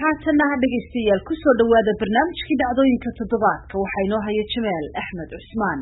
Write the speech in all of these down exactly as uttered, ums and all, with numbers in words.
haatana dhageystayaal ku soo dhawaada barnaamijkii dhacdooyinka toddobaadka waxa inoo haya Jamaal Axmed Cusmaan.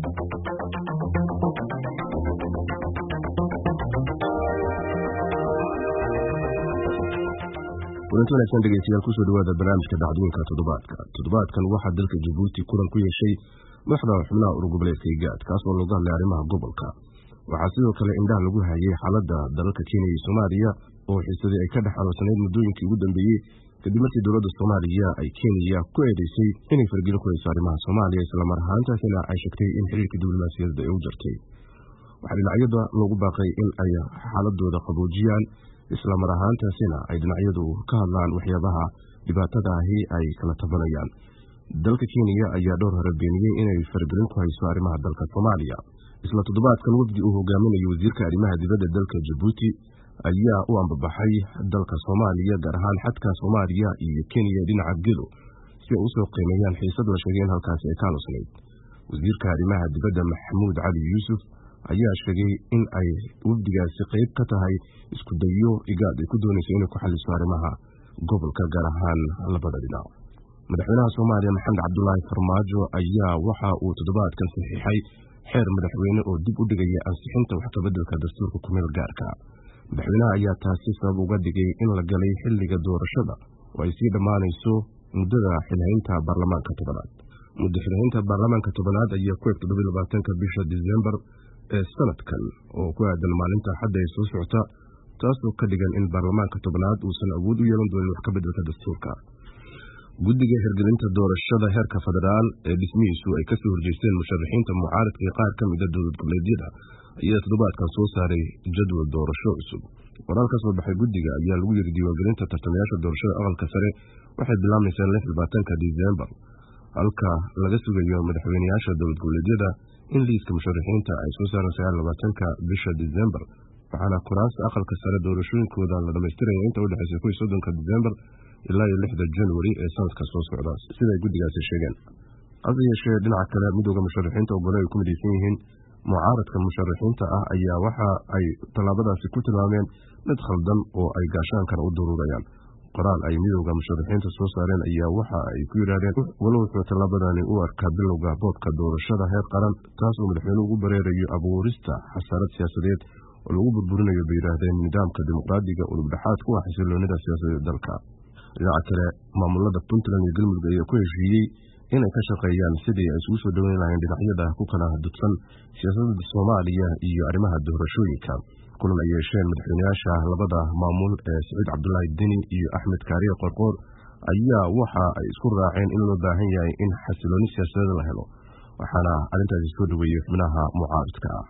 Kulanti wanaagsan dhageystayaal ku soo dhawaada barnaamijka dhacdooyinka toddobaadka. Toddobaadkan waxaa dalka Djibouti kulan ku yeeshay madaxda xubnaha urur goboleedka IGAD kaas oo looga hadlay arrimaha gobolka. Waxaa sidoo kale indhaha lagu hayay xaaladda dalalka Kenya iyo Soomaaliya oo xiisadii ay ka dhex aroosanayd muddooyinkii ugu dambeeyay kadib markii dowladda Soomaaliya ay Kenya ku eedeysay inay fargelin ku hayso arrimaha Soomaaliya isla mar ahaantaasina ay sheegtay in xiriirka diblomaasiyadeed ay u jartay. Waxaa dhinacyada loogu baaqay in ay xaaladooda qaboojiyaan isla mar ahaantaasina ay dhinacyadu ka hadlaan waxyaabaha dhibaatada ahi ay kala tabanayaan. Dalka Kenya ayaa dhowr hore beeniyay inay fargelin ku hayso arrimaha dalka Soomaaliya. Isla toddobaadkan wafdi uu hogaaminayo wasiirka arrimaha dibadda dalka Djibouti ayaa u ambabaxay dalka Soomaaliya gaar ahaan xadka Soomaaliya iyo Kenya dhinaca Gedo si ay u soo qiimeeyaan xiisad la sheegay in halkaasi ay ka aroosnayd. Wasiirka arrimaha dibadda Maxamuud Cali Yuusuf ayaa sheegay in ay wafdigaasi qayb ka tahay isku dayo IGAD ay ku doonayso inay ku xalliso arrimaha gobolka gaar ahaan labada dhinac. Madaxweynaha Soomaaliya Maxamed Cabdullaahi Farmaajo ayaa waxa uu toddobaadkan saxiixay xeer madaxweyne oo dib u dhigaya ansixinta wax ka beddelka dastuurka ku meel gaarka. Madaxweynaha ayaa taasi sabab uga dhigay in la galay xilliga doorashada oo ay sii dhammaanayso muddada xilhaynta baarlamaanka tobanaad. Muddo xilhaynta baarlamaanka tobanaad ayaa ku eg toddoba iyo labaatanka bisha Diseembar ee sanadkan oo ku aadan maalinta xadda ay soo socota, taasoo ka dhigan in baarlamaanka tobanaad uusan awood u yeelan doonin wax ka beddelka dastuurka. Guddiga hirgelinta doorashada heerka federaal ee dhismihiisu ay ka soo horjeesteen musharaxiinta mucaaradka ee qaar ka mid ah dowlad goboleedyada ayaa toddobaadkan soo saaray jadwal doorasho cusub. Qoraal ka soo baxay guddiga ayaa lagu yiri diiwaangelinta tartamayaasha doorashada aqalka sare waxay bilaabaysaa lix iyo labaatanka Diseembar, halka laga sugayo madaxweynayaasha dowlad goboleedyada in liiska musharaxiinta ay soo saaraan sagaal iyo labaatanka bisha Diseembar, waxaana kuraasta aqalka sare doorashooyinkooda la dhamaystiraya inta u dhexaysa kuwa soddonka Diseembar ilaa iyo lixda January ee sanadka soo socda sida ay guddigaasi sheegeen. Hase yeeshee dhinaca kale midowga musharaxiinta oo gole ay ku midaysan yihiin mucaaradka musharaxiinta ah ayaa waxa ay tallaabadaasi ku tilmaameen mid khaldan oo ay gaashaankana u duruurayaan. qoraal ay midowga musharaxiinta soo saareen ayaa waxa ay ku yiraahdeen walow wuxuu tallaabadani u arkaa bilowga boodka doorashada heer qaran taasoo madaxweynuhu ugu bareerayo abuurista xasarad siyaasadeed oo lagu burburinayo bay yiraahdeen nidaamka dimuqraadiga oo dhexdhexaad ku ah xasiloonida siyaasadeed dalka. dhinaca kale maamulada Puntland iyo Galmudug ayaa ku heshiiyey inay ka shaqeeyaan sidii ay isugu soo dhaweyn lahayn dhinacyada ku kala hadudsan siyaasadda Soomaaliya iyo arrimaha doorashooyinka. kulan ay yeesheen madaxweynayaasha labada maamul ee Saciid Cabdullaahi Deni iyo Axmed Kaariye Qorqoor ayaa waxa ay isku raaceen in loo baahan yahay in xasilooni siyaasadeed la helo, waxaana arrintaasi soo dhaweeyay xubnaha mucaaradka ah.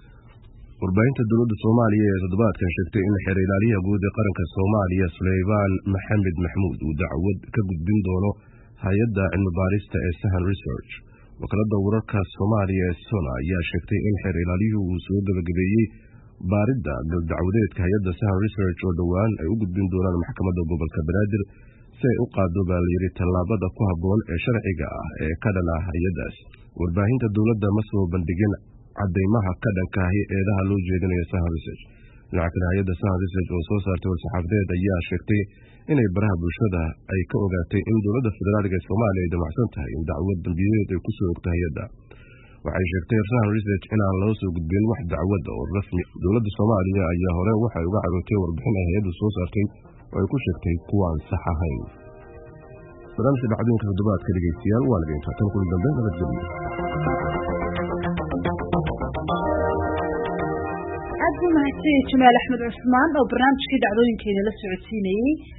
warbaahinta dowladda Soomaaliya ee toddobaadkan sheegtay in xeer ilaaliyaha guud ee qaranka Soomaaliya Suleymaan Maxamed Maxmuud uu dacwad ka gudbin doono hay'adda cilmi baarista ee Sahan Research. wakaaladda wararka Soomaaliya ee Sona ayaa sheegtay in xeer ilaaliyuhu uu soo gabagabeeyey baaridda galdacwadeedka hay'adda Sahan Research oo dhowaan ay u gudbin doonaan maxkamadda gobolka Banaadir si ay u qaado baa la yiri tallaabada ku habboon ee sharciga ah ee ka dhan ah hay'addaas. warbaahinta dowladda ma soo bandhigin cadeymaha ka dhanka ah eedaha loo jeedinayo Sahan Research. dhinaca kale hay'adda Sahan Research oo soo saartay war-saxaafadeed ayaa sheegtay inay baraha bulshada ay ka ogaatay in dowladda federaalka ee Soomaaliya ay damacsan tahay in dacwad dambiyeed ay ku soo ogto hay'adda. waxay sheegtay Sahan Research inaan loo soo gudbin wax dacwad oo rasmi. dowladda Soomaaliya ayaa hore waxay uga carootay warbixin ay hay'addu soo saartay oo ay ku sheegtay kuwaan sax ahayn. barnaamijka dhacdooyinka toddobaadka dhegeystayaal waa laga intaa tan kulan dambe nabadgelyo. aad buu mahadsan Jamaal Axmed Cusmaan oo barnaamijkii dhacdooyinkeena la socodsiinayay.